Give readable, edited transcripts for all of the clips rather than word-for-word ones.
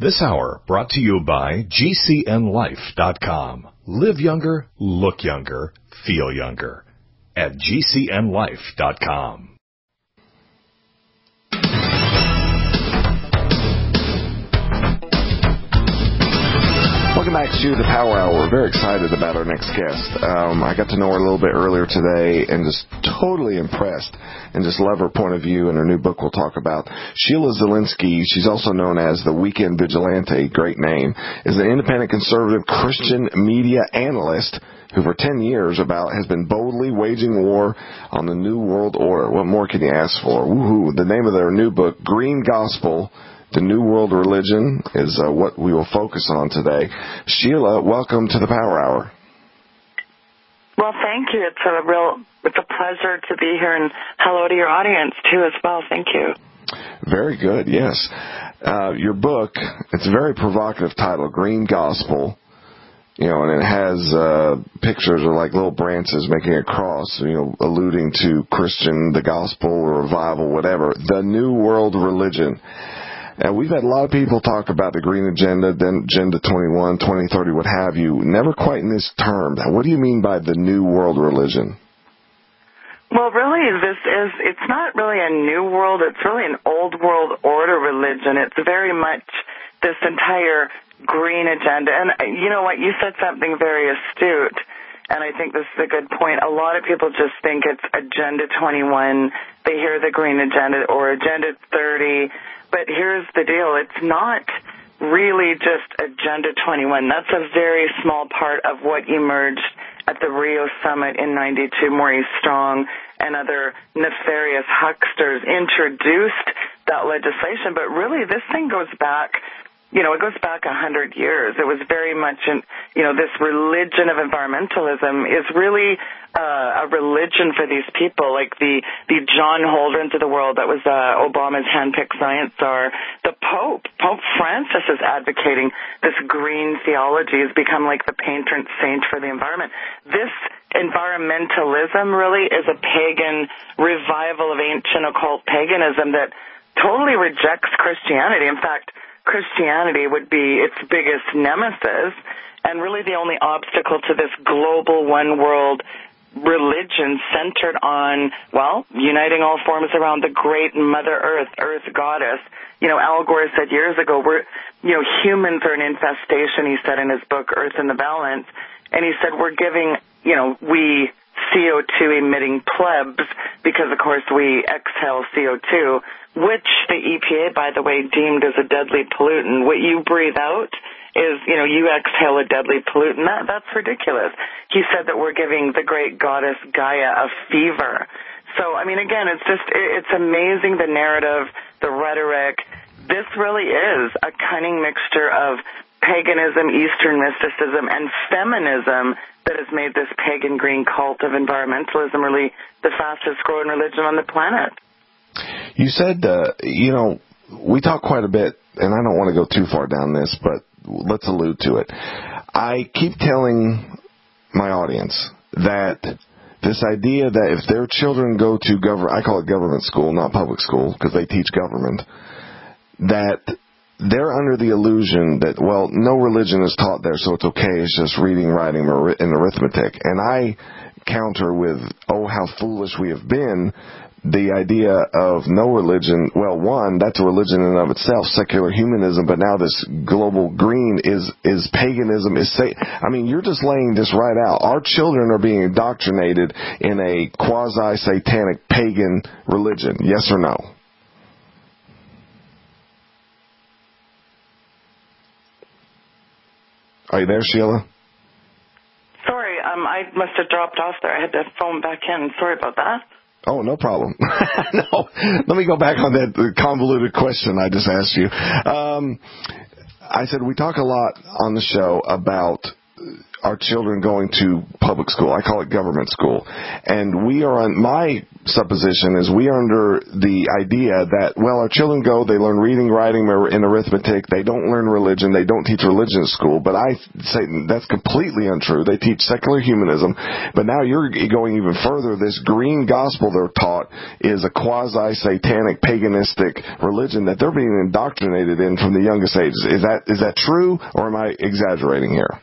This hour brought to you by GCNLife.com. Live younger, look younger, feel younger at GCNLife.com. Welcome back to the Power Hour. We're very excited about our next guest. I got to know her a little bit earlier today and just totally impressed and just love her point of view and her new book we'll talk about. Sheila Zilinsky, she's also known as the Weekend Vigilante, great name, is an independent conservative Christian media analyst who for 10 years has been boldly waging war on the New World Order. What more can you ask for? Woohoo! The name of their new book, Green Gospel, The New World Religion, is what we will focus on today. Sheila, welcome to the Power Hour. Well, thank you. It's a pleasure to be here, and hello to your audience, too, as well. Thank you. Very good, yes. Your book, it's a very provocative title, Green Gospel, and it has pictures of like little branches making a cross, alluding to Christian, the gospel, or revival, whatever. The New World Religion. And we've had a lot of people talk about the Green Agenda, then Agenda 21, 2030, what have you. Never quite in this term. What do you mean by the New World Religion? Well, really, it's not really a new world. It's really an old world order religion. It's very much this entire green agenda. And you know what? You said something very astute, and I think this is a good point. A lot of people just think it's Agenda 21. They hear the Green Agenda or Agenda 30. But here's the deal. It's not really just Agenda 21. That's a very small part of what emerged at the Rio Summit in '92. Maurice Strong and other nefarious hucksters introduced that legislation. But really, this thing goes back, it goes back 100 years. It was very much, this religion of environmentalism is really a religion for these people, like the John Holdrens of the world that was Obama's handpicked science czar. The Pope Francis is advocating this green theology. Has become like the patron saint for the environment. This environmentalism really is a pagan revival of ancient occult paganism that totally rejects Christianity. In fact, Christianity would be its biggest nemesis and really the only obstacle to this global one world religion centered on, uniting all forms around the great Mother Earth goddess. Al Gore said years ago, humans are an infestation, he said in his book, Earth in the Balance. And he said, we're giving, we CO2 emitting plebs because, of course, we exhale CO2, which the EPA, by the way, deemed as a deadly pollutant. What you breathe out is, you exhale a deadly pollutant. That's ridiculous. He said that we're giving the great goddess Gaia a fever. So, again, it's amazing, the narrative, the rhetoric. This really is a cunning mixture of paganism, Eastern mysticism, and feminism that has made this pagan green cult of environmentalism really the fastest growing religion on the planet. You said, we talk quite a bit, and I don't want to go too far down this, but let's allude to it. I keep telling my audience that this idea that if their children go to I call it government school, not public school, because they teach government, that they're under the illusion that, no religion is taught there, so it's okay, it's just reading, writing, and arithmetic. And I counter with, how foolish we have been, the idea of no religion. One, that's a religion in and of itself, secular humanism, but now this global green is paganism. You're just laying this right out. Our children are being indoctrinated in a quasi-satanic pagan religion. Yes or no? Are you there, Sheila? Sorry, I must have dropped off there. I had to phone back in. Sorry about that. Oh, no problem. No, let me go back on that convoluted question I just asked you. I said we talk a lot on the show about our children going to public school. I call it government school. And we are on, my supposition is we are under the idea that, well, our children go, they learn reading, writing, and arithmetic. They don't learn religion. They don't teach religion at school. But I say that's completely untrue. They teach secular humanism. But now you're going even further. This green gospel they're taught is a quasi-satanic, paganistic religion that they're being indoctrinated in from the youngest ages. Is that true, or am I exaggerating here?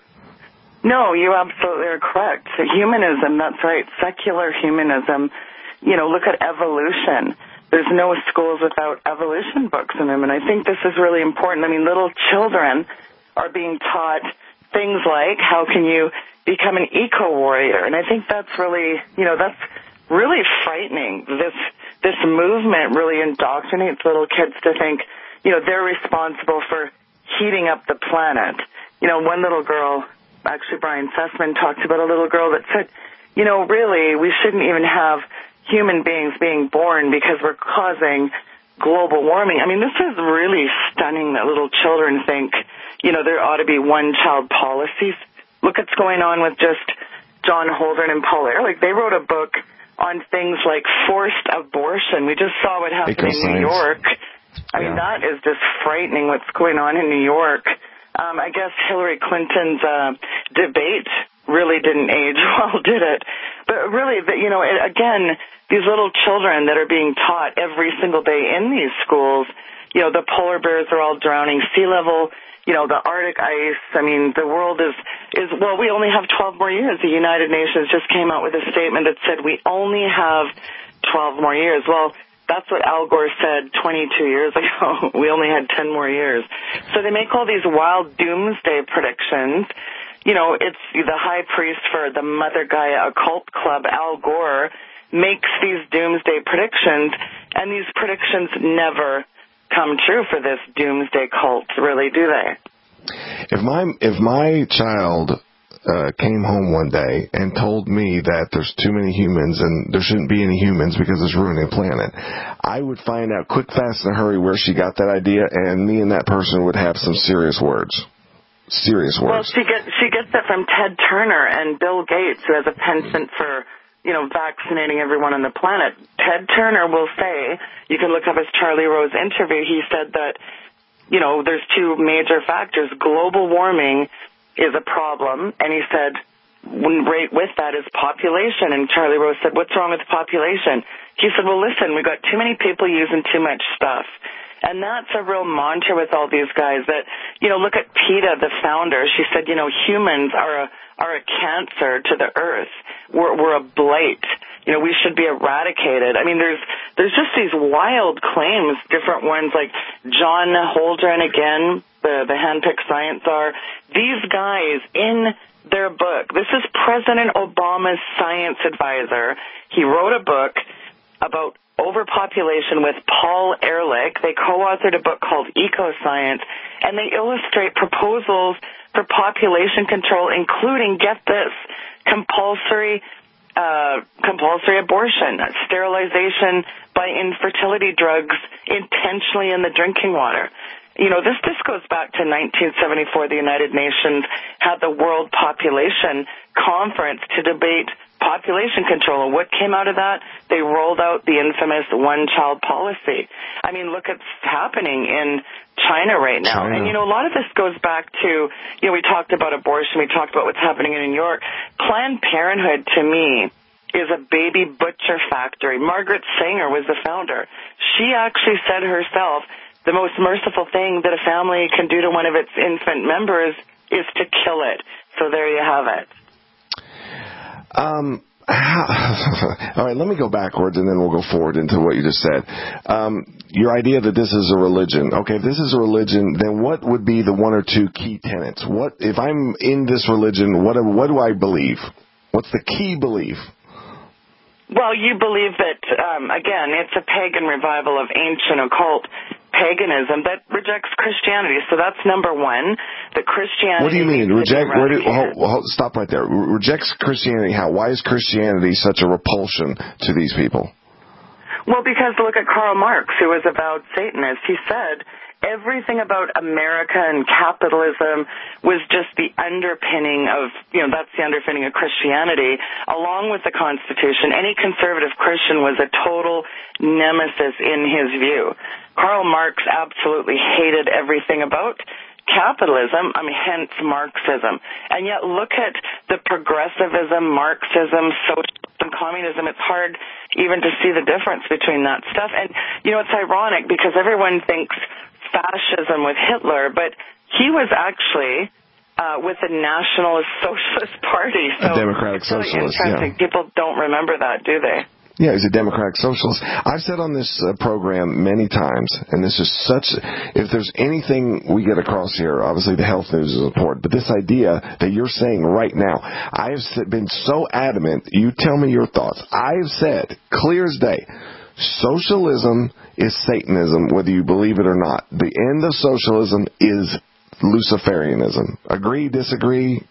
No, you absolutely are correct. So humanism, that's right, secular humanism. Look at evolution. There's no schools without evolution books in them, and I think this is really important. I mean, little children are being taught things like how can you become an eco-warrior, and I think that's really, that's really frightening. This movement really indoctrinates little kids to think, they're responsible for heating up the planet. One little girl, actually Brian Sussman, talked about a little girl that said, really, we shouldn't even have human beings being born because we're causing global warming. I mean, this is really stunning that little children think, there ought to be one-child policies. Look what's going on with just John Holdren and Paul Ehrlich. They wrote a book on things like forced abortion. We just saw what happened in New York. I mean, that is just frightening what's going on in New York. I guess Hillary Clinton's debate really didn't age well, did it? But really, again, these little children that are being taught every single day in these schools, the polar bears are all drowning, sea level, the Arctic ice. I mean, the world is well, we only have 12 more years. The United Nations just came out with a statement that said we only have 12 more years. Well, that's what Al Gore said 22 years ago. We only had 10 more years. So they make all these wild doomsday predictions. It's the high priest for the Mother Gaia occult club, Al Gore, makes these doomsday predictions, and these predictions never come true for this doomsday cult, really, do they? If my child came home one day and told me that there's too many humans and there shouldn't be any humans because it's ruining the planet, I would find out quick, fast, in a hurry where she got that idea, and me and that person would have some serious words. Serious words. Well, she gets it from Ted Turner and Bill Gates, who has a penchant for vaccinating everyone on the planet. Ted Turner will say, you can look up his Charlie Rose interview, he said that, there's two major factors. Global warming is a problem, and he said, right with that is population. And Charlie Rose said, what's wrong with population? He said, well, listen, we've got too many people using too much stuff. And that's a real mantra with all these guys that, look at PETA, the founder. She said, humans are a cancer to the earth. We're a blight. We should be eradicated. I mean, there's just these wild claims, different ones like John Holdren again, the handpicked science czar. These guys in their book, this is President Obama's science advisor. He wrote a book about overpopulation with Paul Ehrlich. They co-authored a book called Ecoscience, and they illustrate proposals for population control, including, get this, compulsory abortion, sterilization by infertility drugs intentionally in the drinking water. This goes back to 1974. The United Nations had the World Population Conference to debate population control. And what came out of that? They rolled out the infamous one-child policy. I mean, look what's happening in China right now. China. And, a lot of this goes back to, we talked about abortion. We talked about what's happening in New York. Planned Parenthood, to me, is a baby butcher factory. Margaret Sanger was the founder. She actually said herself, the most merciful thing that a family can do to one of its infant members is to kill it. So there you have it. All right, let me go backwards and then we'll go forward into what you just said. Your idea that this is a religion. Okay, if this is a religion, then what would be the one or two key tenets? What if I'm in this religion, what do I believe? What's the key belief? Well, you believe that, again, it's a pagan revival of ancient occult paganism that rejects Christianity. So that's number one. The Christianity. What do you mean? Stop right there. Rejects Christianity how? Why is Christianity such a repulsion to these people? Well, because look at Karl Marx, who was a avowed Satanist. He said, everything about America and capitalism was just the underpinning of, that's the underpinning of Christianity, along with the Constitution. Any conservative Christian was a total nemesis in his view. Karl Marx absolutely hated everything about capitalism, hence Marxism. And yet look at the progressivism, Marxism, socialism, communism. It's hard even to see the difference between that stuff. And, it's ironic because everyone thinks fascism with Hitler, but he was actually with the Nationalist Socialist Party. So a democratic it's really socialist, interesting. yeah. People don't remember that, do they? Yeah, he's a democratic socialist. I've said on this program many times, and this is if there's anything we get across here, obviously the health news is important, but this idea that you're saying right now, I have been so adamant, you tell me your thoughts. I have said, clear as day, socialism is Satanism, whether you believe it or not. The end of socialism is Luciferianism. Agree, disagree?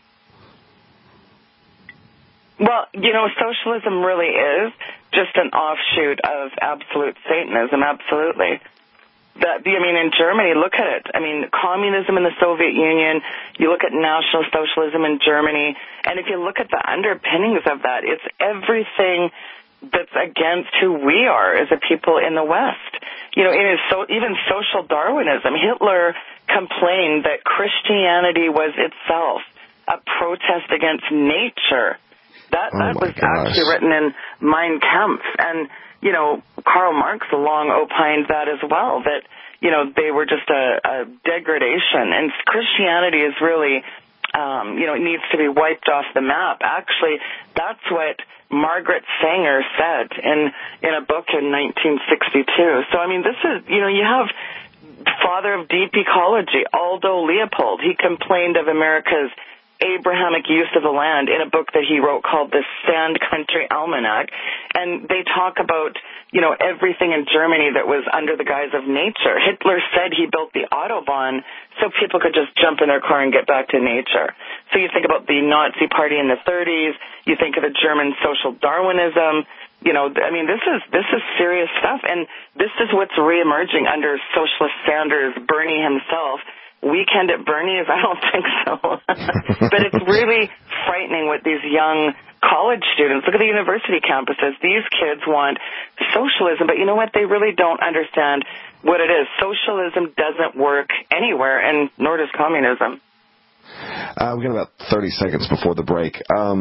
Well, socialism really is just an offshoot of absolute Satanism, absolutely. In Germany, look at it. Communism in the Soviet Union, you look at National Socialism in Germany, and if you look at the underpinnings of that, it's everything that's against who we are as a people in the West. Even social Darwinism. Hitler complained that Christianity was itself a protest against nature. That was actually written in Mein Kampf. And, Karl Marx long opined that as well, that, they were just a degradation. And Christianity is really, it needs to be wiped off the map. Actually, that's what Margaret Sanger said in a book in 1962. So, this is, you have father of deep ecology, Aldo Leopold. He complained of America's Abrahamic use of the land in a book that he wrote called The Sand Country Almanac. And they talk about, everything in Germany that was under the guise of nature. Hitler said he built the Autobahn so people could just jump in their car and get back to nature. So you think about the Nazi Party in the 30s, you think of the German social Darwinism. This is serious stuff. And this is what's reemerging under Socialist Sanders, Bernie himself. Weekend at Bernie's? I don't think so. But it's really frightening with these young college students. Look at the university campuses. These kids want socialism, but you know what? They really don't understand what it is. Socialism doesn't work anywhere, and nor does communism. We've got about 30 seconds before the break.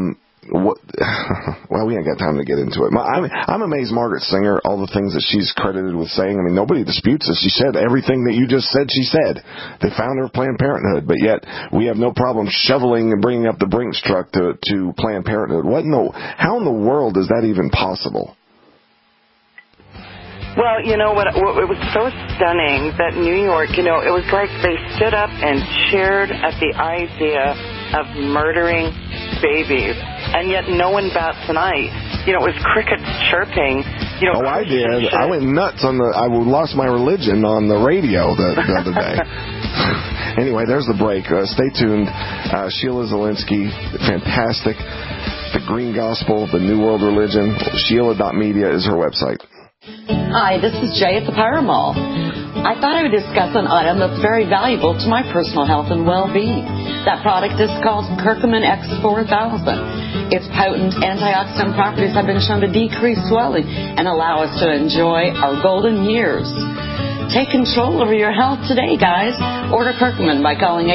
Well, we ain't got time to get into it. I'm amazed Margaret Sanger, all the things that she's credited with saying. Nobody disputes this. She said everything that you just said she said. They found her Planned Parenthood, but yet we have no problem shoveling and bringing up the Brinks truck to Planned Parenthood. How in the world is that even possible? Well, what it was so stunning that New York, it was like they stood up and cheered at the idea of murdering babies, and yet no one bats an eye. It was crickets chirping. I did. I went nuts I lost my religion on the radio the other day. Anyway, there's the break. Stay tuned. Sheila Zilinsky, fantastic. The Green Gospel, the New World Religion. Sheila.media is her website. Hi, this is Jay at the Power Mall. I thought I would discuss an item that's very valuable to my personal health and well-being. That product is called Curcumin X4000. Its potent antioxidant properties have been shown to decrease swelling and allow us to enjoy our golden years. Take control over your health today, guys. Order Curcumin by calling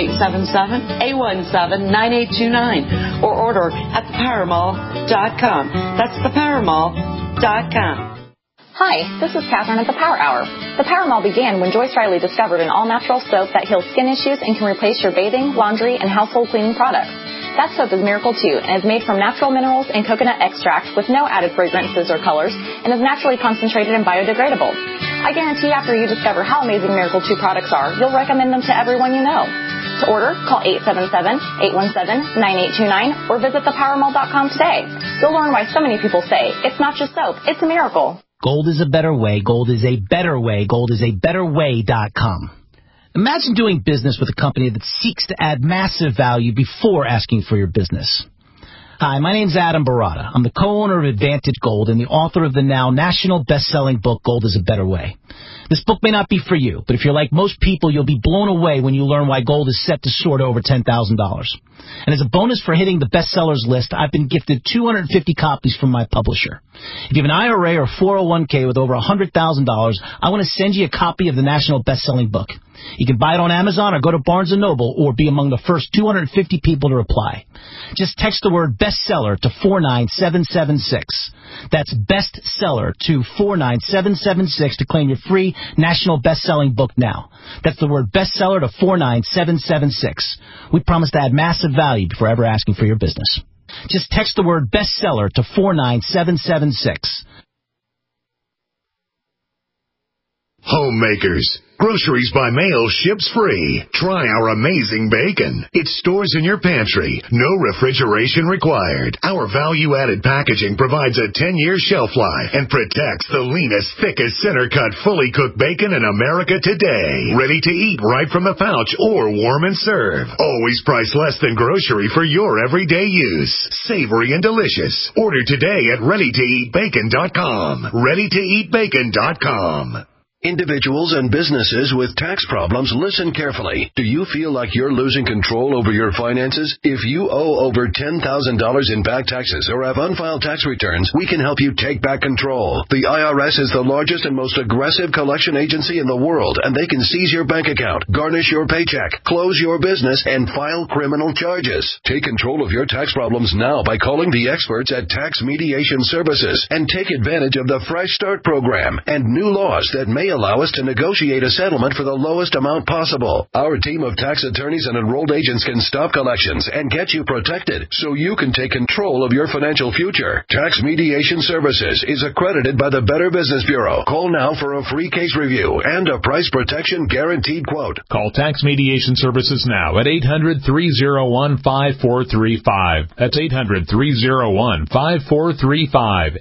877-817-9829 or order at thepowermall.com. That's thepowermall.com. Hi, this is Catherine at the Power Hour. The Power Mall began when Joyce Riley discovered an all-natural soap that heals skin issues and can replace your bathing, laundry, and household cleaning products. That soap is Miracle 2 and is made from natural minerals and coconut extract with no added fragrances or colors and is naturally concentrated and biodegradable. I guarantee after you discover how amazing Miracle 2 products are, you'll recommend them to everyone you know. To order, call 877-817-9829 or visit thepowermall.com today. You'll learn why so many people say, it's not just soap, it's a miracle. Gold is a better way. Gold is a better way. Gold is a betterway.com. Imagine doing business with a company that seeks to add massive value before asking for your business. Hi, my name's Adam Barata. I'm the co-owner of Advantage Gold and the author of the now national best-selling book, Gold is a Better Way. This book may not be for you, but if you're like most people, you'll be blown away when you learn why gold is set to soar to over $10,000. And as a bonus for hitting the bestsellers list, I've been gifted 250 copies from my publisher. If you have an IRA or 401k with over $100,000, I want to send you a copy of the national best-selling book. You can buy it on Amazon or go to Barnes & Noble or be among the first 250 people to reply. Just text the word bestseller to 49776. That's bestseller to 49776 to claim your free national best-selling book now. That's the word bestseller to 49776. We promise to add massive value before ever asking for your business. Just text the word bestseller to 49776. Homemakers. Groceries by mail ships free. Try our amazing bacon. It stores in your pantry. No refrigeration required. Our value-added packaging provides a 10-year shelf life and protects the leanest, thickest, center-cut, fully cooked bacon in America today. Ready to eat right from the pouch or warm and serve. Always priced less than grocery for your everyday use. Savory and delicious. Order today at ReadyToEatBacon.com. ReadyToEatBacon.com. Individuals and businesses with tax problems, listen carefully. Do you feel like you're losing control over your finances? If you owe over $10,000 in back taxes or have unfiled tax returns, we can help you take back control. The IRS is the largest and most aggressive collection agency in the world, and they can seize your bank account, garnish your paycheck, close your business, and file criminal charges. Take control of your tax problems now by calling the experts at Tax Mediation Services and take advantage of the Fresh Start program and new laws that may allow us to negotiate a settlement for the lowest amount possible. Our team of tax attorneys and enrolled agents can stop collections and get you protected so you can take control of your financial future. Tax Mediation Services is accredited by the Better Business Bureau. Call now for a free case review and a price protection guaranteed quote. Call Tax Mediation Services now at 800-301-5435. That's 800-301-5435.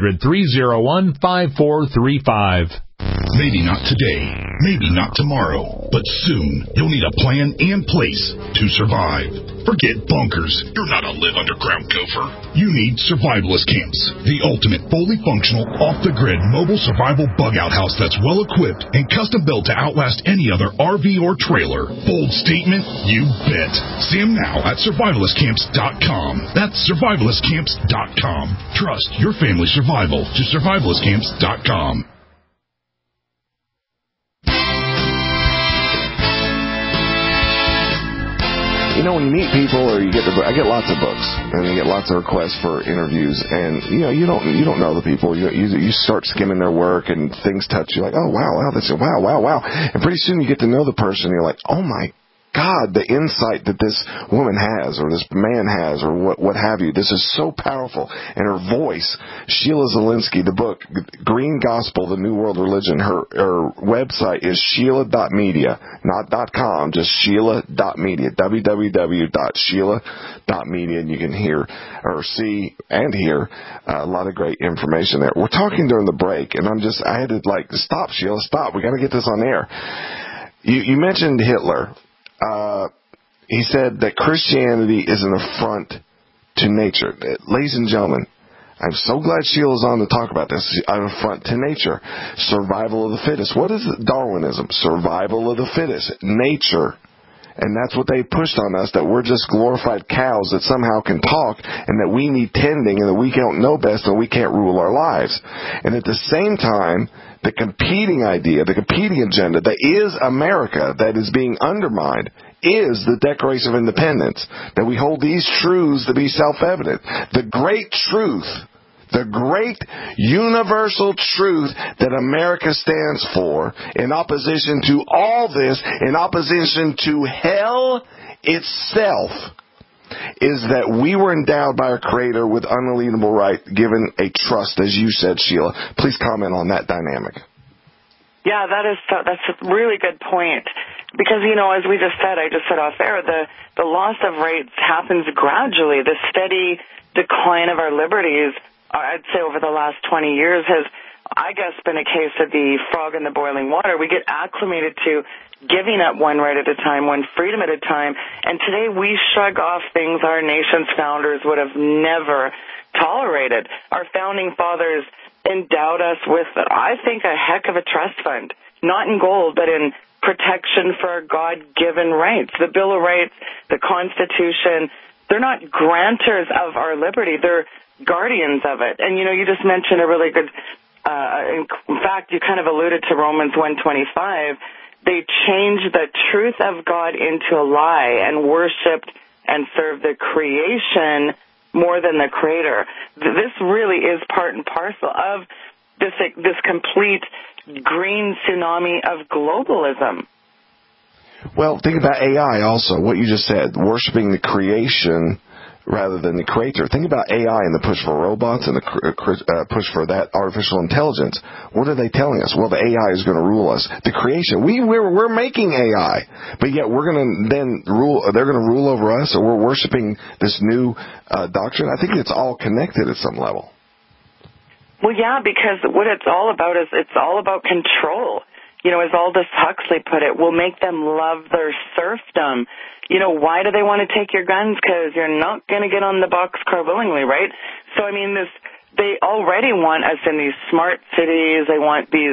800-301-5435. Maybe not today, maybe not tomorrow, but soon you'll need a plan in place to survive. Forget bunkers. You're not a live underground gopher. You need Survivalist Camps, the ultimate fully functional, off-the-grid mobile survival bug-out house that's well-equipped and custom-built to outlast any other RV or trailer. Bold statement? You bet. See them now at survivalistcamps.com. That's survivalistcamps.com. Trust your family's survival to survivalistcamps.com. You know, when you meet people or you get I get lots of books and you get lots of requests for interviews, and you don't know the people. You start skimming their work and things touch you, like, oh wow, this is wow, and pretty soon you get to know the person. And you're like, oh my God, the insight that this woman has or this man has or what have you. This is so powerful. And her voice, Sheila Zielinski, the book, Green Gospel, The New World Religion, her website is Sheila.media, not .com, just Sheila.media, www.Sheila.media, and you can hear or see and hear a lot of great information there. We're talking during the break, and I had to stop, Sheila, stop. We got to get this on air. You mentioned Hitler. He said that Christianity is an affront to nature. Ladies and gentlemen, I'm so glad Sheila's on to talk about this. An affront to nature. Survival of the fittest. What is Darwinism? Survival of the fittest. Nature. And that's what they pushed on us, that we're just glorified cows that somehow can talk and that we need tending and that we don't know best and we can't rule our lives. And at the same time, the competing idea, the competing agenda that is America, that is being undermined, is the Declaration of Independence, that we hold these truths to be self-evident. The great truth, the great universal truth that America stands for, in opposition to all this, in opposition to hell itself, is that we were endowed by our Creator with unalienable right, given a trust, as you said, Sheila. Please comment on that dynamic. Yeah, that's a really good point. Because, as we just said, I just said off air, the loss of rights happens gradually. The steady decline of our liberties, I'd say over the last 20 years, has, I guess, been a case of the frog in the boiling water. We get acclimated to giving up one right at a time, one freedom at a time. And today we shrug off things our nation's founders would have never tolerated. Our founding fathers endowed us with, I think, a heck of a trust fund, not in gold, but in protection for our God-given rights. The Bill of Rights, the Constitution, they're not granters of our liberty. They're guardians of it. And, you just mentioned a really good, in fact, you kind of alluded to Romans 1:25. They changed the truth of God into a lie and worshipped and served the creation more than the Creator. This really is part and parcel of this complete green tsunami of globalism. Well, think about AI also, what you just said, worshiping the creation rather than the creator. Think about AI and the push for robots and the push for that artificial intelligence. What are they telling us? Well, the AI is going to rule us. The creation, we're making AI, but yet we're going to then rule. They're going to rule over us, or we're worshiping this new doctrine. I think it's all connected at some level. Well, yeah, because what it's all about is it's all about control. As Aldous Huxley put it, we'll make them love their serfdom. Why do they want to take your guns? Because you're not going to get on the boxcar willingly, right? So, they already want us in these smart cities. They want these,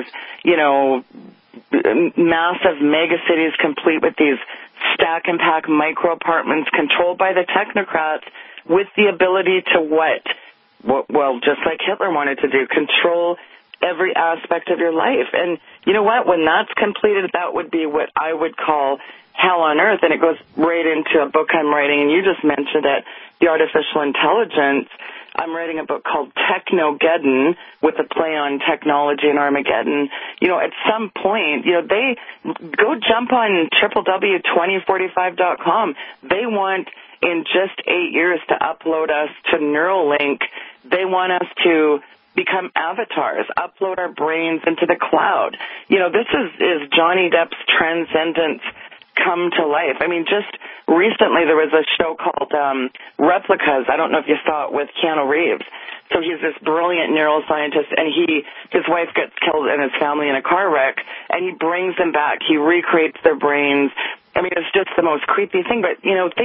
massive mega cities complete with these stack and pack micro apartments controlled by the technocrats with the ability to what? Well, just like Hitler wanted to do, control every aspect of your life. And you know what? When that's completed, that would be what I would call hell on earth. And it goes right into a book I'm writing, and you just mentioned it, The Artificial Intelligence. I'm writing a book called Technogeddon with a play on technology and Armageddon. At some point, they go jump on www.2045.com. They want in just 8 years to upload us to Neuralink. They want us to become avatars, upload our brains into the cloud. This is Johnny Depp's transcendence come to life. Just recently there was a show called Replicas. I don't know if you saw it, with Keanu Reeves. So he's this brilliant neuroscientist, and his wife gets killed and his family in a car wreck, and he brings them back. He recreates their brains. It's just the most creepy thing. But,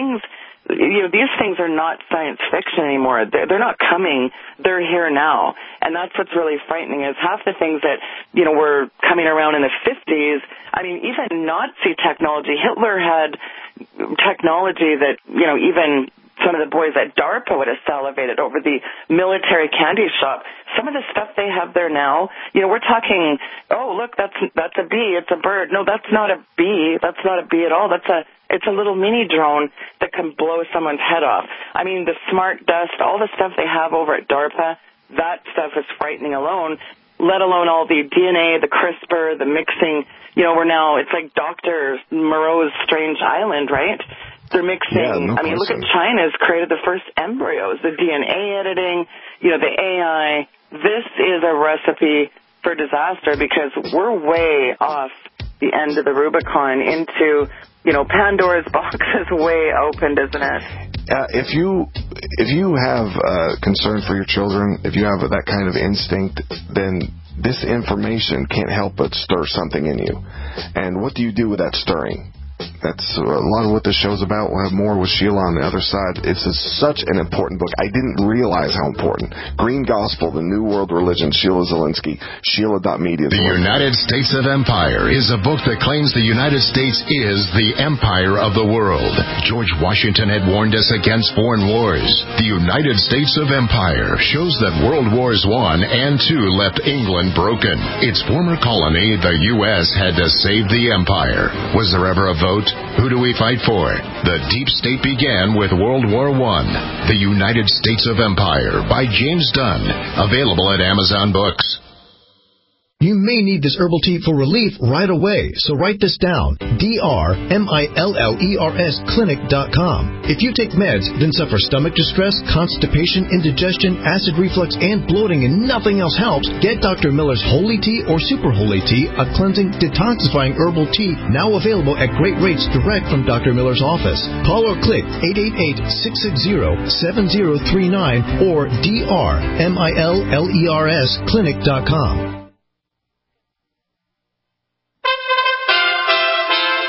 these things are not science fiction anymore. They're not coming. They're here now. And that's what's really frightening is half the things that, were coming around in the 50s. Even Nazi technology. Hitler had technology that, even some of the boys at DARPA would have salivated over, the military candy shop. Some of the stuff they have there now, we're talking, oh, look, that's a bee, it's a bird. No, that's not a bee. That's not a bee at all. It's a little mini drone that can blow someone's head off. The smart dust, all the stuff they have over at DARPA, that stuff is frightening alone, let alone all the DNA, the CRISPR, the mixing. It's like Dr. Moreau's Strange Island, right? They're mixing. Yeah, no look at China's created the first embryos, the DNA editing, the AI. This is a recipe for disaster because we're way off the end of the Rubicon into, Pandora's box is way opened, isn't it? If you have concern for your children, if you have that kind of instinct, then this information can't help but stir something in you. And what do you do with that stirring? That's a lot of what this show's about. We'll have more with Sheila on the other side. It's such an important book. I didn't realize how important. Green Gospel, the New World Religion, Sheila Zilinsky, Sheila.media. The United States of Empire is a book that claims the United States is the empire of the world. George Washington had warned us against foreign wars. The United States of Empire shows that World Wars I and II left England broken. Its former colony, the U.S., had to save the empire. Was there ever a vote? Who do we fight for? The Deep State began with World War I. The United States of Empire by James Dunn. Available at Amazon Books. You may need this herbal tea for relief right away, so write this down. DRMILLERS clinic.com. If you take meds, then suffer stomach distress, constipation, indigestion, acid reflux, and bloating, and nothing else helps, get Dr. Miller's Holy Tea or Super Holy Tea, a cleansing, detoxifying herbal tea, now available at great rates direct from Dr. Miller's office. Call or click 888-660-7039 or DRMILLERS clinic.com.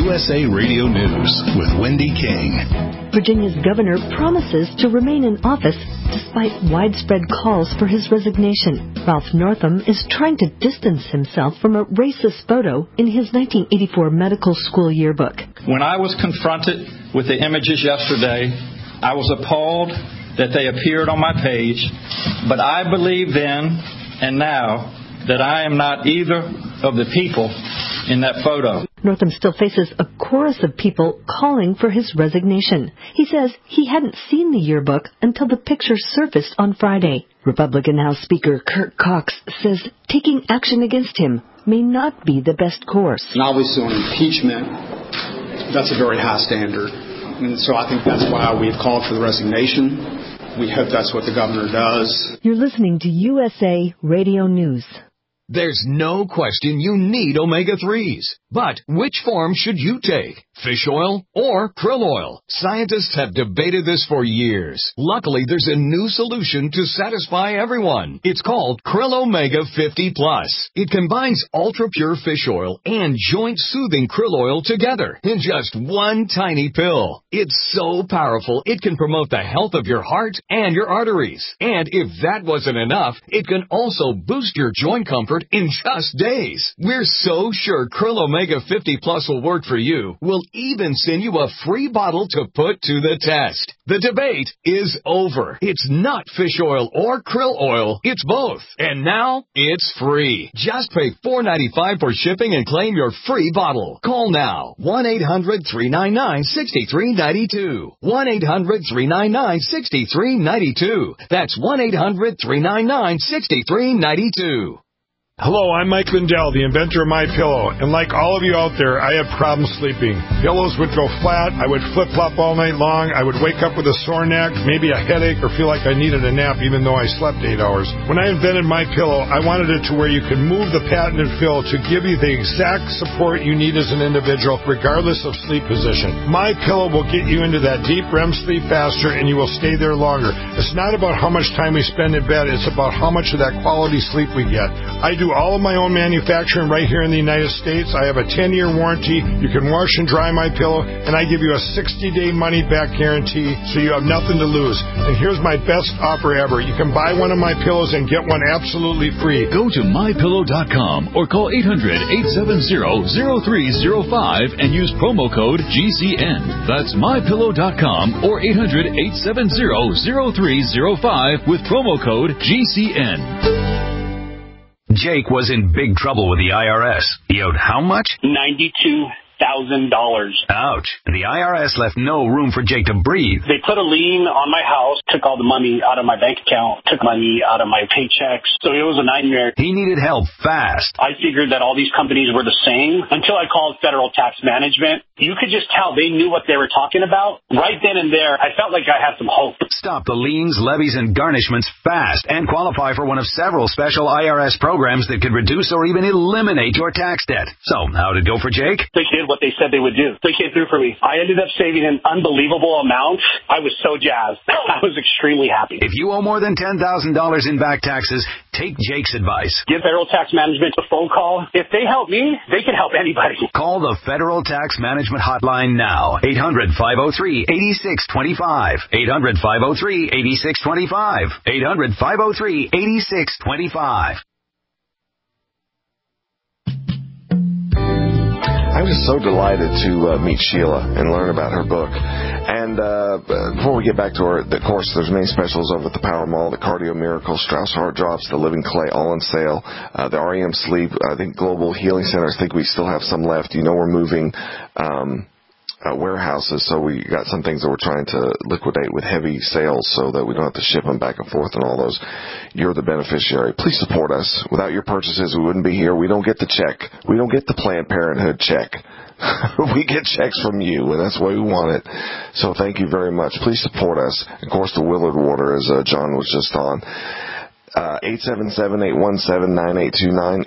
USA Radio News with Wendy King. Virginia's governor promises to remain in office despite widespread calls for his resignation. Ralph Northam is trying to distance himself from a racist photo in his 1984 medical school yearbook. When I was confronted with the images yesterday, I was appalled that they appeared on my page, but I believe then and now that I am not either of the people in that photo. Northam still faces a chorus of people calling for his resignation. He says he hadn't seen the yearbook until the picture surfaced on Friday. Republican House Speaker Kurt Cox says taking action against him may not be the best course. And obviously on impeachment, that's a very high standard. And so I think that's why we've called for the resignation. We hope that's what the governor does. You're listening to USA Radio News. There's no question you need omega-3s. But which form should you take? Fish oil or krill oil? Scientists have debated this for years. Luckily, there's a new solution to satisfy everyone. It's called Krill Omega 50 Plus. It combines ultra-pure fish oil and joint-soothing krill oil together in just one tiny pill. It's so powerful, it can promote the health of your heart and your arteries. And if that wasn't enough, it can also boost your joint comfort in just days. We're so sure Krill Omega 50 Plus will work for you. We'll even send you a free bottle to put to the test. The debate is over. It's not fish oil or krill oil. It's both. And now it's free. Just pay $4.95 for shipping and claim your free bottle. Call now. 1-800-399-6392. 1-800-399-6392. That's 1-800-399-6392. Hello, I'm Mike Lindell, the inventor of MyPillow, and like all of you out there, I have problems sleeping. Pillows would go flat, I would flip-flop all night long, I would wake up with a sore neck, maybe a headache, or feel like I needed a nap even though I slept 8 hours. When I invented MyPillow, I wanted it to where you could move the patented fill to give you the exact support you need as an individual, regardless of sleep position. MyPillow will get you into that deep REM sleep faster, and you will stay there longer. It's not about how much time we spend in bed, it's about how much of that quality sleep we get. I do all of my own manufacturing right here in the United States. I have a 10-year warranty. You can wash and dry MyPillow, and I give you a 60-day money-back guarantee, so you have nothing to lose. And here's my best offer ever. You can buy one of my pillows and get one absolutely free. Go to MyPillow.com or call 800-870-0305 and use promo code GCN. That's MyPillow.com or 800-870-0305 with promo code GCN. Jake was in big trouble with the IRS. He owed how much? $92,000. Ouch. And the IRS left no room for Jake to breathe. They put a lien on my house, took all the money out of my bank account, took money out of my paychecks. So it was a nightmare. He needed help fast. I figured that all these companies were the same until I called Federal Tax Management. You could just tell they knew what they were talking about. Right then and there, I felt like I had some hope. Stop the liens, levies, and garnishments fast and qualify for one of several special IRS programs that could reduce or even eliminate your tax debt. So, how'd it go for Jake? They did what they said they would do. They came through for me. I ended up saving an unbelievable amount. I was so jazzed. I was extremely happy. If you owe more than $10,000 in back taxes, take Jake's advice. Give Federal Tax Management a phone call. If they help me, they can help anybody. Call the Federal Tax Management Hotline now. 800-503-8625. 800-503-8625. 800-503-8625. I'm just so delighted to meet Sheila and learn about her book. And before we get back to her, of course, there's many specials over at the Power Mall, the Cardio Miracle, Strauss Heart Drops, the Living Clay, all on sale. The REM Sleep, I think Global Healing Centers, I think we still have some left. You know, we're moving warehouses, so we got some things that we're trying to liquidate with heavy sales so that we don't have to ship them back and forth and all those. You're the beneficiary. Please support us. Without your purchases, we wouldn't be here. We don't get the check. We don't get the Planned Parenthood check. We get checks from you, and that's why we want it. So thank you very much. Please support us. Of course, the Willard Water, as John was just on. 877-817-9829,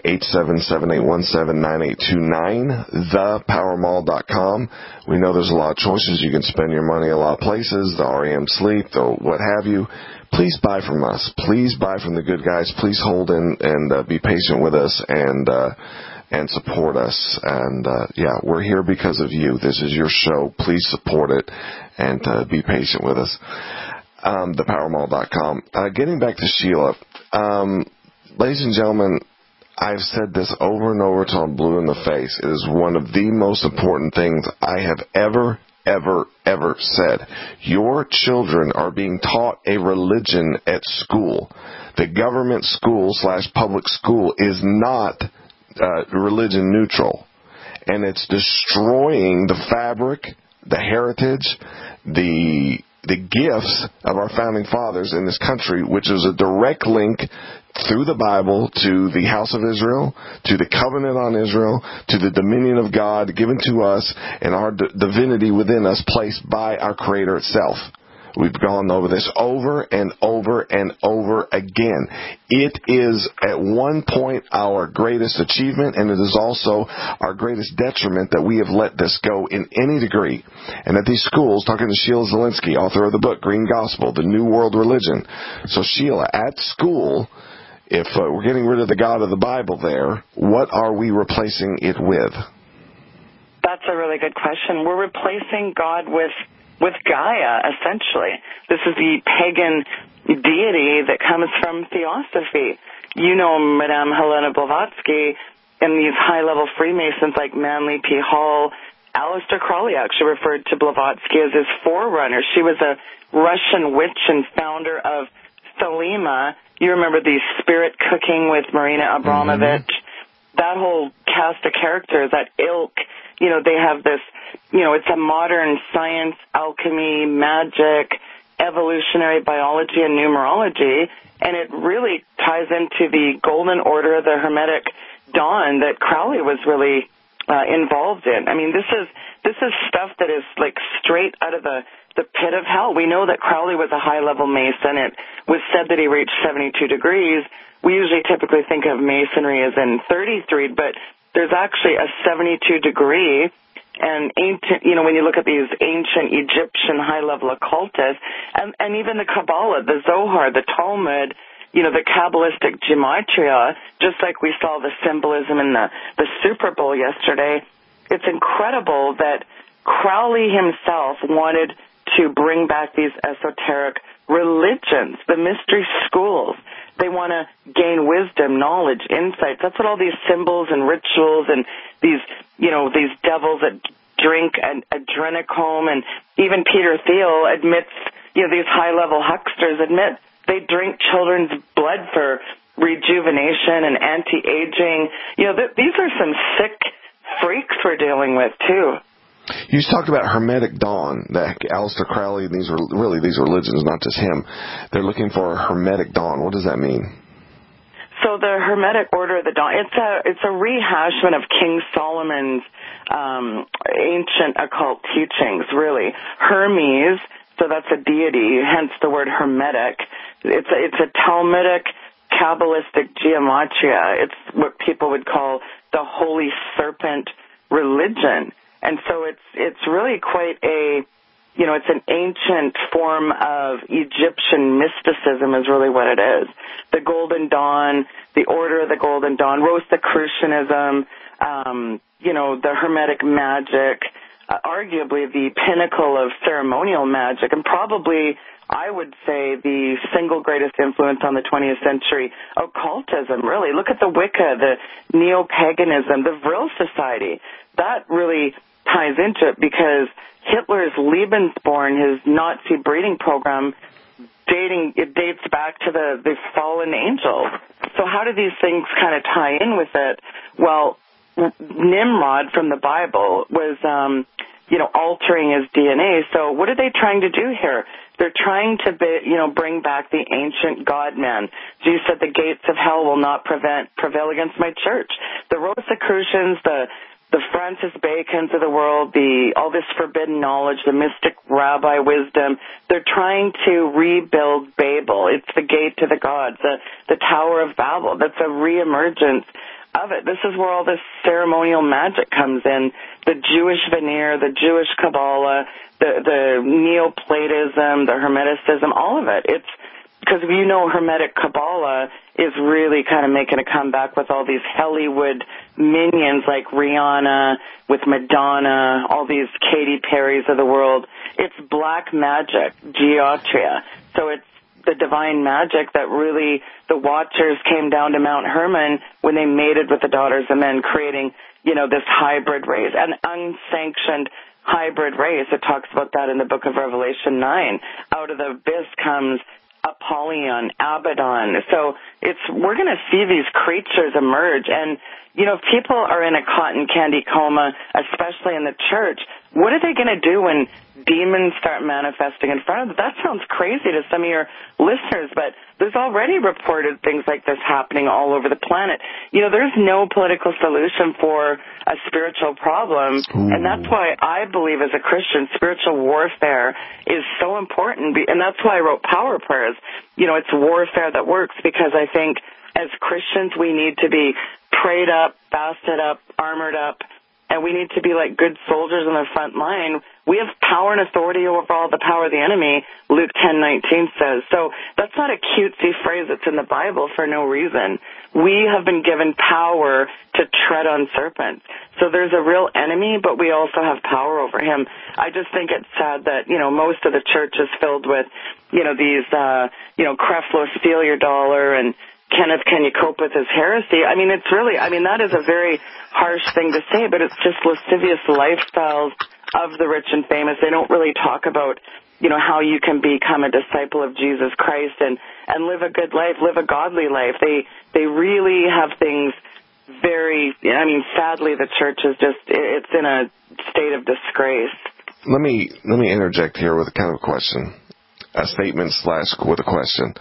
877-817-9829, thepowermall.com. We know there's a lot of choices. You can spend your money a lot of places, the REM Sleep, the what have you. Please buy from us. Please buy from the good guys. Please hold in and be patient with us. And and support us. And, we're here because of you. This is your show. Please support it and be patient with us. thepowermall.com. Getting back to Sheila, ladies and gentlemen, I've said this over and over till I'm blue in the face. It is one of the most important things I have ever said. Your children are being taught a religion at school. The government school / public school is not religion neutral. And it's destroying the fabric, the heritage, the gifts of our founding fathers in this country, which is a direct link through the Bible to the house of Israel, to the covenant on Israel, to the dominion of God given to us, and our divinity within us placed by our Creator itself. We've gone over this over and over and over again. It is at one point our greatest achievement, and it is also our greatest detriment that we have let this go in any degree. And at these schools, talking to Sheila Zielinski, author of the book Green Gospel, The New World Religion. So Sheila, at school, if we're getting rid of the God of the Bible there, what are we replacing it with? That's a really good question. We're replacing God with Gaia, essentially. This is the pagan deity that comes from Theosophy. You know Madame Helena Blavatsky and these high-level Freemasons like Manly P. Hall. Aleister Crowley actually referred to Blavatsky as his forerunner. She was a Russian witch and founder of Thelema. You remember the Spirit Cooking with Marina Abramovich? Mm-hmm. That whole cast of characters, that ilk, they have this, it's a modern science, alchemy, magic, evolutionary biology, and numerology, and it really ties into the Golden Order, the Hermetic Dawn that Crowley was really involved in. I mean, this is stuff that is like straight out of the pit of hell. We know that Crowley was a high-level Mason. It was said that he reached 72 degrees. We usually typically think of Masonry as in 33, but there's actually a 72-degree. And ancient, when you look at these ancient Egyptian high-level occultists, and even the Kabbalah, the Zohar, the Talmud, the Kabbalistic gematria, just like we saw the symbolism in the Super Bowl yesterday, it's incredible that Crowley himself wanted to bring back these esoteric religions, the mystery schools. They want to gain wisdom, knowledge, insights. That's what all these symbols and rituals and these devils that drink adrenochrome, and even Peter Thiel admits, these high-level hucksters admit they drink children's blood for rejuvenation and anti-aging. These are some sick freaks we're dealing with, too. You talked about Hermetic Dawn, that Aleister Crowley, these religions, not just him. They're looking for a Hermetic Dawn. What does that mean? So the Hermetic Order of the Dawn, it's a rehashment of King Solomon's ancient occult teachings, really. Hermes, so that's a deity, hence the word Hermetic. It's a Talmudic, Kabbalistic gematria. It's what people would call the Holy Serpent religion. And so it's really quite it's an ancient form of Egyptian mysticism is really what it is. The Golden Dawn, the Order of the Golden Dawn, Rosicrucianism, the Hermetic magic, arguably the pinnacle of ceremonial magic, and probably, I would say, the single greatest influence on the 20th century occultism, really. Look at the Wicca, the neo-paganism, the Vril Society. That really ties into it because Hitler's Lebensborn, his Nazi breeding program, dates back to the fallen angel. So how do these things kind of tie in with it? Well, Nimrod from the Bible was, altering his DNA. So what are they trying to do here? They're trying to, bring back the ancient God-man. Jesus said the gates of hell will not prevail against my church. The Rosicrucians, the Francis Bacons of the world, all this forbidden knowledge, the mystic rabbi wisdom, they're trying to rebuild Babel. It's the gate to the gods, the Tower of Babel. That's a reemergence of it. This is where all this ceremonial magic comes in, the Jewish veneer, the Jewish Kabbalah, the Neoplatism, the Hermeticism, all of it. because Hermetic Kabbalah is really kind of making a comeback with all these Hollywood minions like Rihanna, with Madonna, all these Katy Perrys of the world. It's black magic, geometria. So it's the divine magic that really the Watchers came down to Mount Hermon when they mated with the daughters of men, creating, this hybrid race, an unsanctioned hybrid race. It talks about that in the book of Revelation 9. Out of the abyss comes Apollyon, Abaddon. So we're going to see these creatures emerge. And, if people are in a cotton candy coma, especially in the church, what are they going to do when demons start manifesting in front of them? That sounds crazy to some of your listeners, but there's already reported things like this happening all over the planet. There's no political solution for a spiritual problem, and that's why I believe as a Christian, spiritual warfare is so important, and that's why I wrote Power Prayers. It's warfare that works, because I think as Christians we need to be prayed up, fasted up, armored up, and we need to be like good soldiers on the front line. We have power and authority over all the power of the enemy, Luke 10:19 says. So that's not a cutesy phrase that's in the Bible for no reason. We have been given power to tread on serpents. So there's a real enemy, but we also have power over him. I just think it's sad that, most of the church is filled with, these, Creflo steal your dollar and Kenneth, can you cope with his heresy? It's really, that is a very harsh thing to say, but it's just lascivious lifestyles of the rich and famous. They don't really talk about, how you can become a disciple of Jesus Christ and live a good life, live a godly life. They really have things very, sadly the church is it's in a state of disgrace. Let me interject here with kind of a question, a statement / with a question.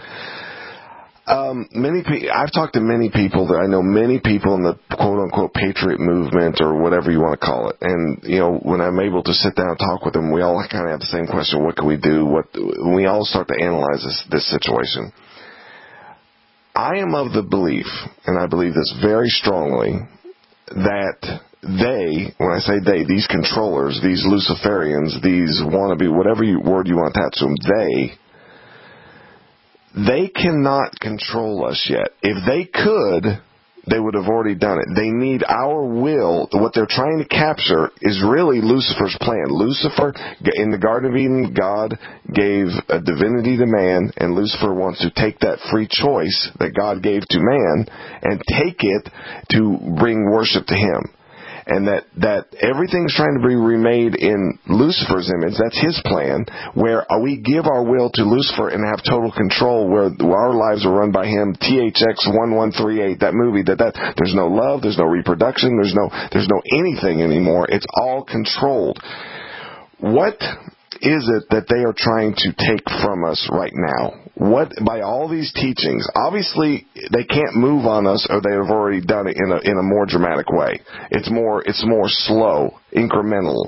I've talked to many people I know many people in the quote-unquote patriot movement or whatever you want to call it. And, when I'm able to sit down and talk with them, we all kind of have the same question: what can we do? We all start to analyze this situation. I am of the belief, and I believe this very strongly, that when I say they, these controllers, these Luciferians, these wannabe, whatever word you want to attach to them, they cannot control us yet. If they could, they would have already done it. They need our will. What they're trying to capture is really Lucifer's plan. Lucifer, in the Garden of Eden, God gave a divinity to man, and Lucifer wants to take that free choice that God gave to man and take it to bring worship to him. And that everything's trying to be remade in Lucifer's image. That's his plan, where we give our will to Lucifer and have total control, where our lives are run by him. THX 1138, that movie, that there's no love, there's no reproduction, there's no anything anymore. It's all controlled. What is it that they are trying to take from us right now? By all these teachings, obviously they can't move on us, or they have already done it in a more dramatic way. It's more slow, incremental.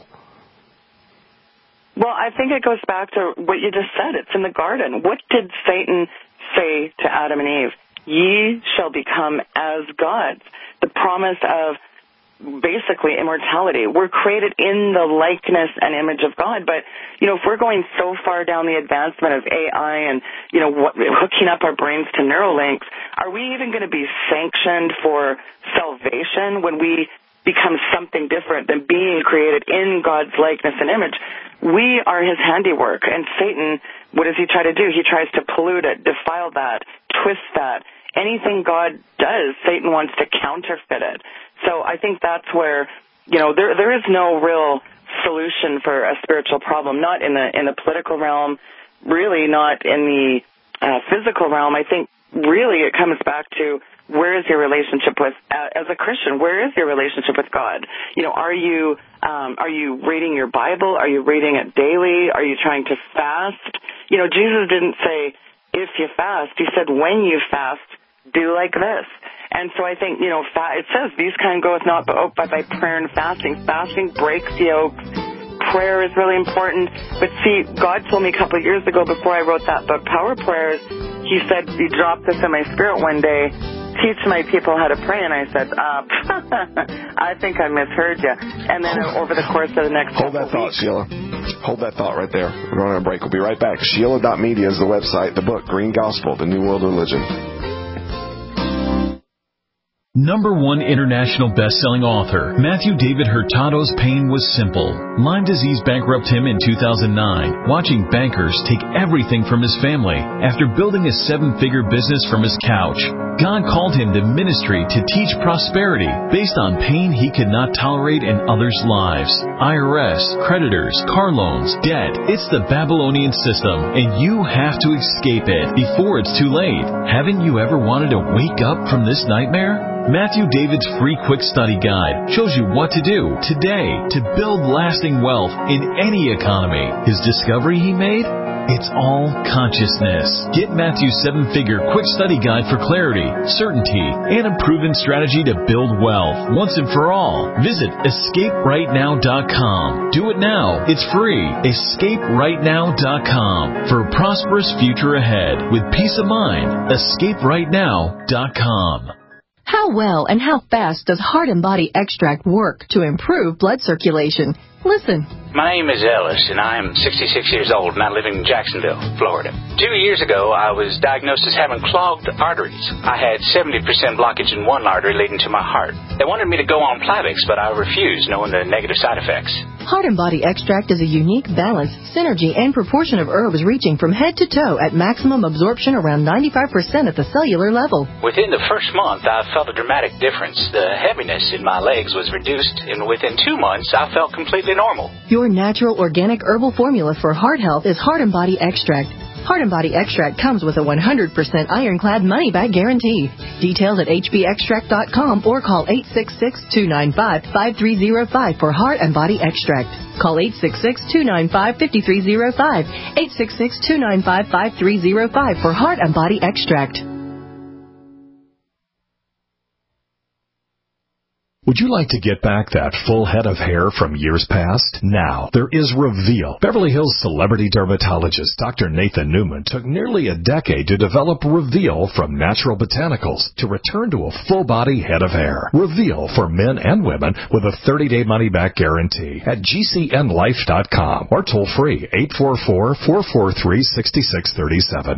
Well, I think it goes back to what you just said. It's in the garden. What did Satan say to Adam and Eve? Ye shall become as gods. The promise of basically immortality. We're created in the likeness and image of God. But, if we're going so far down the advancement of AI and, hooking up our brains to Neuralinks, are we even going to be sanctioned for salvation when we become something different than being created in God's likeness and image? We are his handiwork. And Satan, what does he try to do? He tries to pollute it, defile that, twist that. Anything God does, Satan wants to counterfeit it. So I think that's where, there is no real solution for a spiritual problem, not in the political realm, really not in the physical realm. I think really it comes back to, where is your relationship with, as a Christian, where is your relationship with God? Are you reading your Bible? Are you reading it daily? Are you trying to fast? Jesus didn't say, if you fast. He said, when you fast, do like this. And so I think, it says, these kind goeth not but by prayer and fasting. Fasting breaks the yokes. Prayer is really important. But see, God told me a couple of years ago, before I wrote that book, Power Prayers, he said, he dropped this in my spirit one day, teach my people how to pray. And I said, I think I misheard you. And then over the course of the next Hold that thought, weeks, Sheila. Hold that thought right there. We're going on a break. We'll be right back. Sheila.media is the website. The book, Green Gospel, The New World Religion. #1 international best-selling author, Matthew David Hurtado's pain was simple. Lyme disease bankrupted him in 2009, watching bankers take everything from his family after building a 7-figure business from his couch. God called him to ministry to teach prosperity based on pain he could not tolerate in others' lives. IRS, creditors, car loans, debt. It's the Babylonian system, and you have to escape it before it's too late. Haven't you ever wanted to wake up from this nightmare? Matthew David's free quick study guide shows you what to do today to build lasting wealth in any economy. His discovery he made? It's all consciousness. Get Matthew's 7-figure quick study guide for clarity, certainty, and a proven strategy to build wealth once and for all. Visit EscapeRightNow.com. Do it now. It's free. EscapeRightNow.com. For a prosperous future ahead with peace of mind. EscapeRightNow.com. How well and how fast does Heart and Body Extract work to improve blood circulation? Listen. My name is Ellis, and I am 66 years old, and I live in Jacksonville, Florida. 2 years ago, I was diagnosed as having clogged arteries. I had 70% blockage in one artery leading to my heart. They wanted me to go on Plavix, but I refused, knowing the negative side effects. Heart and Body Extract is a unique balance, synergy, and proportion of herbs reaching from head to toe at maximum absorption around 95% at the cellular level. Within the first month, I felt a dramatic difference. The heaviness in my legs was reduced, and within 2 months, I felt completely normal. Your natural organic herbal formula for heart health is Heart and Body Extract. Heart and Body Extract comes with a 100% ironclad money-back guarantee. Details at hbextract.com or call 866-295-5305 for Heart and Body Extract. Call 866-295-5305, 866-295-5305 for Heart and Body Extract. Would you like to get back that full head of hair from years past? Now, there is Reveal. Beverly Hills celebrity dermatologist Dr. Nathan Newman took nearly a decade to develop Reveal from natural botanicals to return to a full-body head of hair. Reveal for men and women with a 30-day money-back guarantee at GCNlife.com or toll-free 844-443-6637.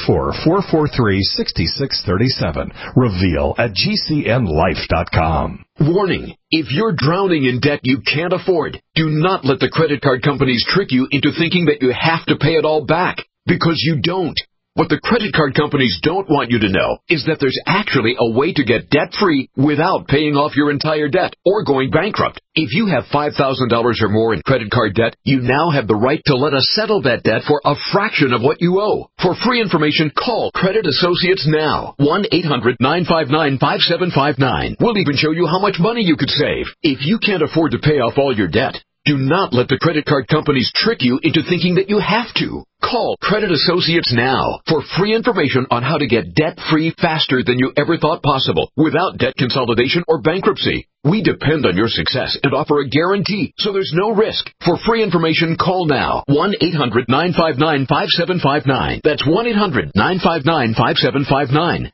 844-443-6637. Reveal at GCNlife.com. Warning, if you're drowning in debt you can't afford, do not let the credit card companies trick you into thinking that you have to pay it all back, because you don't. What the credit card companies don't want you to know is that there's actually a way to get debt-free without paying off your entire debt or going bankrupt. If you have $5,000 or more in credit card debt, you now have the right to let us settle that debt for a fraction of what you owe. For free information, call Credit Associates now. 1-800-959-5759. We'll even show you how much money you could save. If you can't afford to pay off all your debt, do not let the credit card companies trick you into thinking that you have to. Call Credit Associates now for free information on how to get debt-free faster than you ever thought possible without debt consolidation or bankruptcy. We depend on your success and offer a guarantee, so there's no risk. For free information, call now. 1-800-959-5759. That's 1-800-959-5759.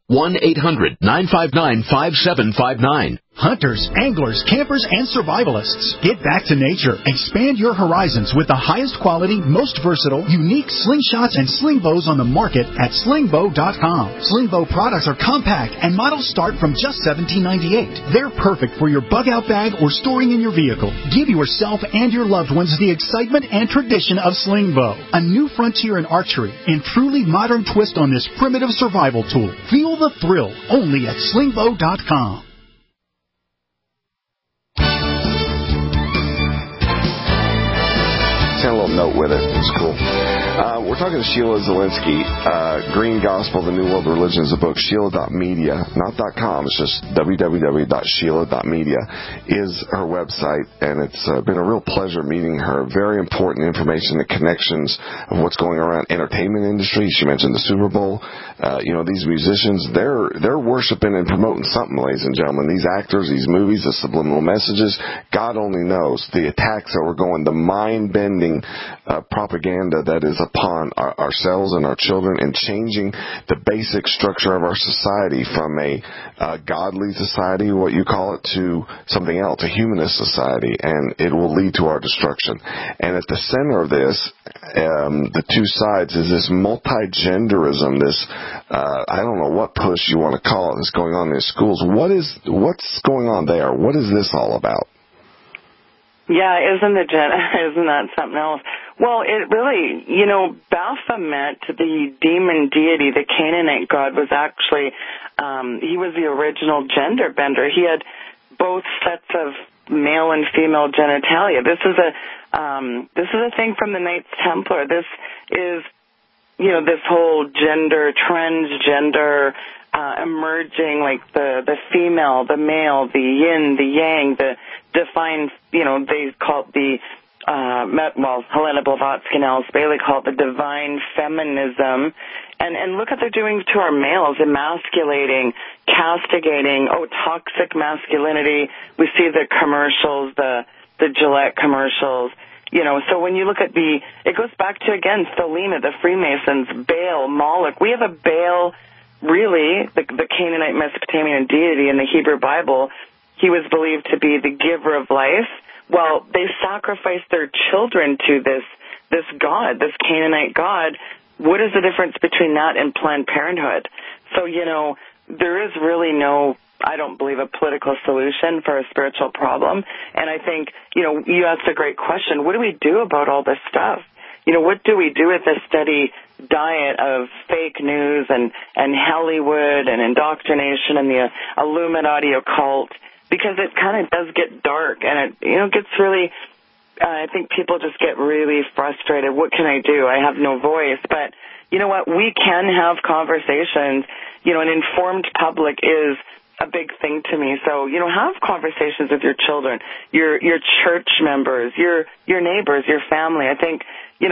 1-800-959-5759. Hunters, anglers, campers, and survivalists, get back to nature. Expand your horizons with the highest quality, most versatile, unique slingshots and sling bows on the market at slingbow.com. Slingbow products are compact and models start from just $17.98. They're perfect for your bug out bag or storing in your vehicle. Give yourself and your loved ones the excitement and tradition of Slingbow, a new frontier in archery and truly modern twist on this primitive survival tool. Feel the thrill only at slingbow.com. A little note with it. It's cool. We're talking to Sheila Zilinsky. Green Gospel, The New World Religion is a book. Sheila.media, not .com. It's just www.sheila.media is her website, and it's been a real pleasure meeting her. Very important information and connections of what's going on around entertainment industry. She mentioned the Super Bowl. These musicians, they're worshiping and promoting something, ladies and gentlemen. These actors, these movies, the subliminal messages, God only knows the attacks that were going, the mind-bending propaganda that is upon ourselves and our children and changing the basic structure of our society from a godly society, what you call it, to something else, a humanist society, and it will lead to our destruction. And at the center of this, the two sides, is this multi-genderism, this, I don't know what push you want to call it, that's going on in schools. What's going on there? What is this all about? Yeah, isn't that something else? Well, it really, Baphomet, the demon deity, the Canaanite god, was actually, he was the original gender bender. He had both sets of male and female genitalia. This is a thing from the Knights Templar. This is, this whole gender, transgender, emerging, like the female, the male, the yin, the yang, the defined, they call it the, Helena Blavatsky and Alice Bailey call it the divine feminism. And look what they're doing to our males, emasculating, castigating, toxic masculinity. We see the commercials, the Gillette commercials. So when you look at it goes back to, again, Thelema, the Freemasons, Baal, Moloch. We have a Baal, really, the Canaanite Mesopotamian deity in the Hebrew Bible. He was believed to be the giver of life. Well, they sacrificed their children to this god, this Canaanite god. What is the difference between that and Planned Parenthood? So, there is really no, I don't believe, a political solution for a spiritual problem. And I think, you asked a great question. What do we do about all this stuff? What do we do with this steady diet of fake news and Hollywood and indoctrination and the Illuminati occult? Because it kind of does get dark, and it, gets really, I think people just get really frustrated. What can I do? I have no voice. But you know what? We can have conversations. An informed public is a big thing to me. So, have conversations with your children, your church members, your neighbors, your family. I think,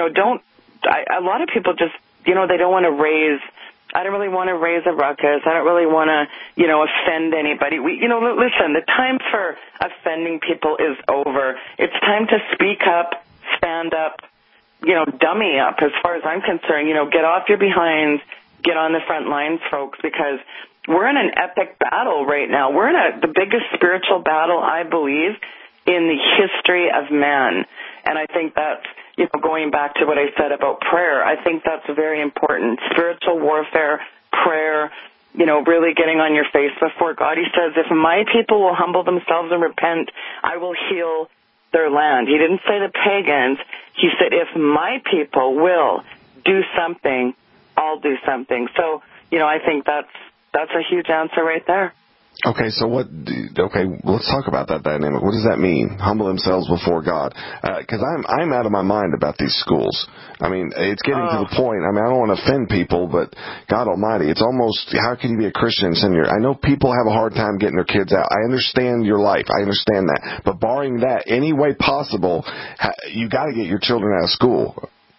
a lot of people just, they don't want to I don't really want to raise a ruckus. I don't really want to, offend anybody. Listen, the time for offending people is over. It's time to speak up, stand up, dummy up as far as I'm concerned. Get off your behinds, get on the front lines, folks, because we're in an epic battle right now. We're in the biggest spiritual battle, I believe, in the history of man. And I think that's, going back to what I said about prayer, I think that's very important. Spiritual warfare, prayer, really getting on your face before God. He says, if my people will humble themselves and repent, I will heal their land. He didn't say the pagans. He said, if my people will do something, I'll do something. So, I think that's a huge answer right there. Okay, so let's talk about that dynamic. What does that mean? Humble themselves before God. Because I'm out of my mind about these schools. I mean, it's getting to the point. I mean, I don't want to offend people, but God Almighty, it's almost, how can you be a Christian and send I know people have a hard time getting their kids out. I understand your life. I understand that. But barring that, any way possible, you got to get your children out of school.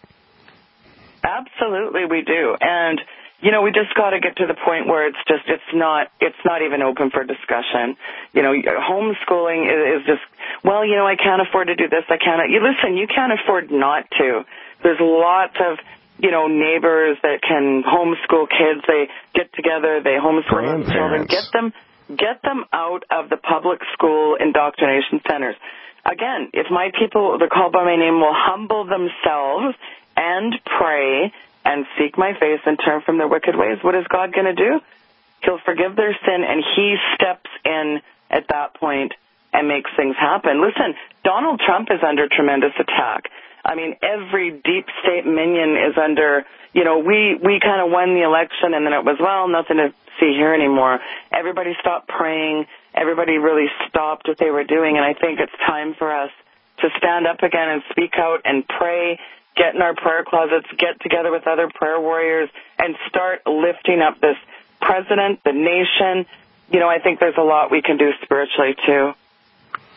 Absolutely, we do. And we just got to get to the point where it's not even open for discussion. Homeschooling is just, I can't afford to do this. Listen, you can't afford not to. There's lots of, neighbors that can homeschool kids. They get together, they homeschool their children. Get them out of the public school indoctrination centers. Again, if my people, they're called by my name, will humble themselves and pray and seek my face and turn from their wicked ways, what is God going to do? He'll forgive their sin, and he steps in at that point and makes things happen. Listen, Donald Trump is under tremendous attack. I mean, every deep state minion is under, we kind of won the election, and then it was, nothing to see here anymore. Everybody stopped praying. Everybody really stopped what they were doing, and I think it's time for us to stand up again and speak out and pray, get in our prayer closets, get together with other prayer warriors, and start lifting up this president, the nation. I think there's a lot we can do spiritually, too.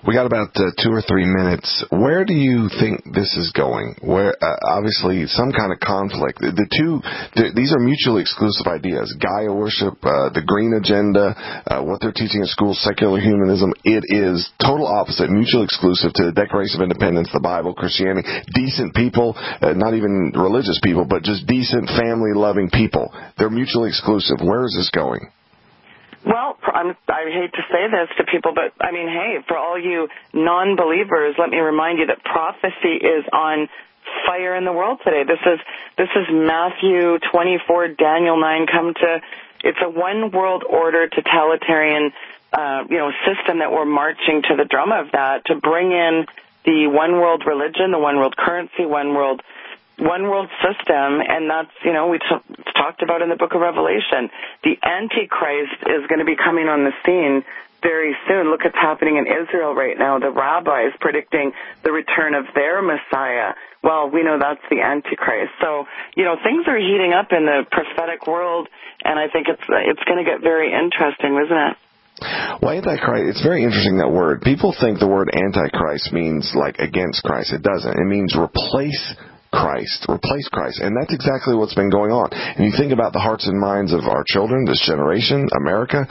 We got about 2 or 3 minutes. Where do you think this is going? Where obviously some kind of conflict. These are mutually exclusive ideas. Gaia worship, the green agenda, what they're teaching in schools, secular humanism. It is total opposite, mutually exclusive to the Declaration of Independence, the Bible, Christianity. Decent people, not even religious people, but just decent, family-loving people. They're mutually exclusive. Where is this going? Well, I hate to say this to people, but I mean, hey, for all you non-believers, let me remind you that prophecy is on fire in the world today. This is Matthew 24, Daniel 9. It's a one world order totalitarian, system that we're marching to the drum of that to bring in the one world religion, the one world currency, one world system, and that's, we talked about in the book of Revelation. The Antichrist is going to be coming on the scene very soon. Look what's happening in Israel right now. The rabbis predicting the return of their Messiah. Well, we know that's the Antichrist. So, things are heating up in the prophetic world, and I think it's going to get very interesting, isn't it? Well, Antichrist, it's very interesting, that word. People think the word Antichrist means like against Christ. It doesn't. It means replace Christ, and that's exactly what's been going on. And you think about the hearts and minds of our children, this generation, America.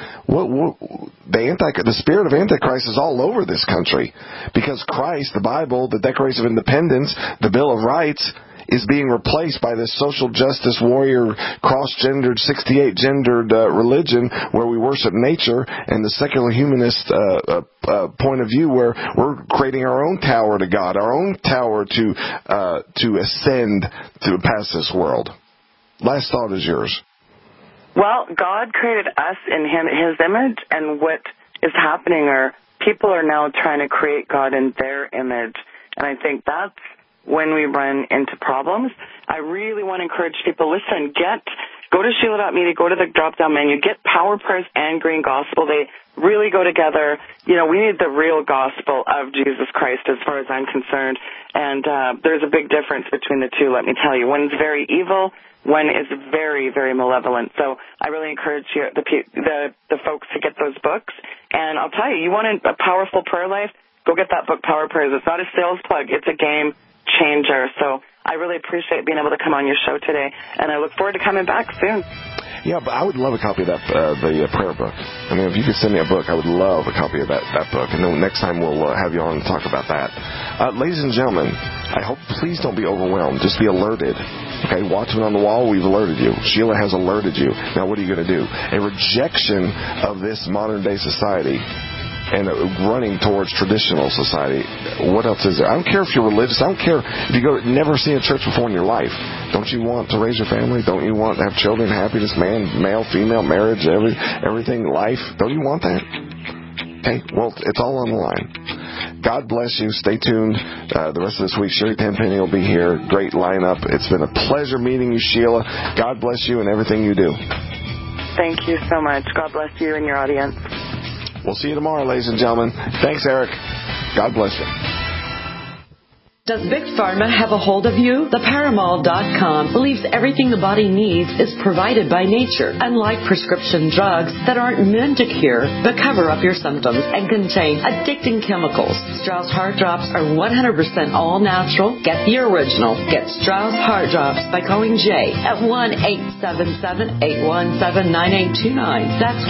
The spirit of Antichrist is all over this country, because Christ, the Bible, the Declaration of Independence, the Bill of Rights, is being replaced by this social justice warrior, cross-gendered, 68-gendered religion where we worship nature, and the secular humanist point of view where we're creating our own tower to God, our own tower to ascend to past this world. Last thought is yours. Well, God created us in His image, and what is happening are people are now trying to create God in their image, and I think that's when we run into problems. I really want to encourage people, listen, go to Sheila.media, go to the drop-down menu, get Power Prayers and Green Gospel. They really go together. We need the real gospel of Jesus Christ as far as I'm concerned, and there's a big difference between the two, let me tell you. One's very evil, one is very, very malevolent. So I really encourage you, the folks to get those books. And I'll tell you want a powerful prayer life, go get that book, Power Prayers. It's not a sales plug, it's a game changer. So I really appreciate being able to come on your show today, and I look forward to coming back soon. Yeah, but I would love a copy of that, the prayer book. I mean, if you could send me a book, I would love a copy of that book. And then next time we'll have you on and talk about that. Ladies and gentlemen, I hope, please don't be overwhelmed. Just be alerted. Okay, Watchman on the Wall, we've alerted you. Sheila has alerted you. Now what are you going to do? A rejection of this modern day society and running towards traditional society. What else is there? I don't care if you're religious. I don't care if you never seen a church before in your life. Don't you want to raise your family? Don't you want to have children, happiness, male, female, marriage, everything, life? Don't you want that? Okay, well, it's all on the line. God bless you. Stay tuned. The rest of this week, Sherry Tenpenny will be here. Great lineup. It's been a pleasure meeting you, Sheila. God bless you and everything you do. Thank you so much. God bless you and your audience. We'll see you tomorrow, ladies and gentlemen. Thanks, Eric. God bless you. Does Big Pharma have a hold of you? TheParamal.com believes everything the body needs is provided by nature, unlike prescription drugs that aren't meant to cure but cover up your symptoms and contain addicting chemicals. Strauss Heart Drops are 100% all natural. Get the original. Get Strauss Heart Drops by calling Jay at 1-877-817-9829. That's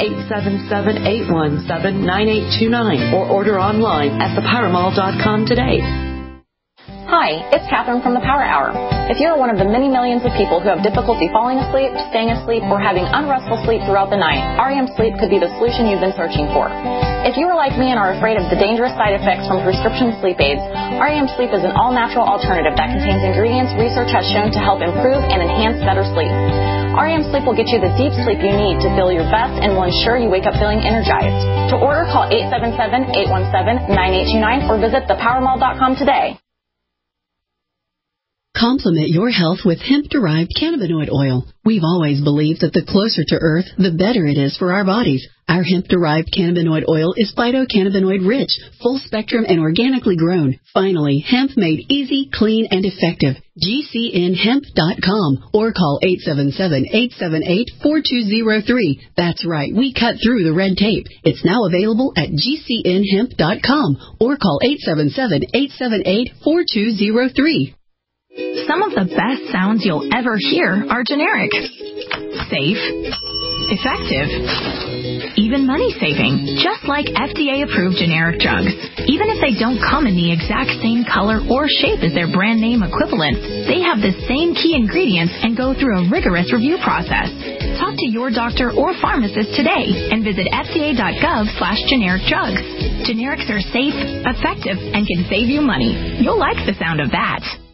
877-817-9829. Or order online at TheParamal.com today. Hi, it's Catherine from the Power Hour. If you're one of the many millions of people who have difficulty falling asleep, staying asleep, or having unrestful sleep throughout the night, REM Sleep could be the solution you've been searching for. If you are like me and are afraid of the dangerous side effects from prescription sleep aids, REM Sleep is an all-natural alternative that contains ingredients research has shown to help improve and enhance better sleep. REM Sleep will get you the deep sleep you need to feel your best and will ensure you wake up feeling energized. To order, call 877-817-9829 or visit thepowermall.com today. Complement your health with hemp-derived cannabinoid oil. We've always believed that the closer to Earth, the better it is for our bodies. Our hemp-derived cannabinoid oil is phytocannabinoid rich, full spectrum, and organically grown. Finally, hemp made easy, clean, and effective. GCNhemp.com or call 877-878-4203. That's right, we cut through the red tape. It's now available at GCNhemp.com or call 877-878-4203. Some of the best sounds you'll ever hear are generic, safe, effective, even money-saving, just like FDA-approved generic drugs. Even if they don't come in the exact same color or shape as their brand name equivalents, they have the same key ingredients and go through a rigorous review process. Talk to your doctor or pharmacist today and visit fda.gov/generic drugs. Generics are safe, effective, and can save you money. You'll like the sound of that.